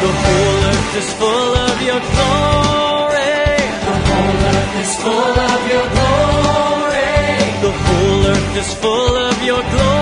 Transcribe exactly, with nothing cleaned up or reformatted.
The whole earth is full of your glory. The whole earth is full of your glory. The whole earth is full of your glory.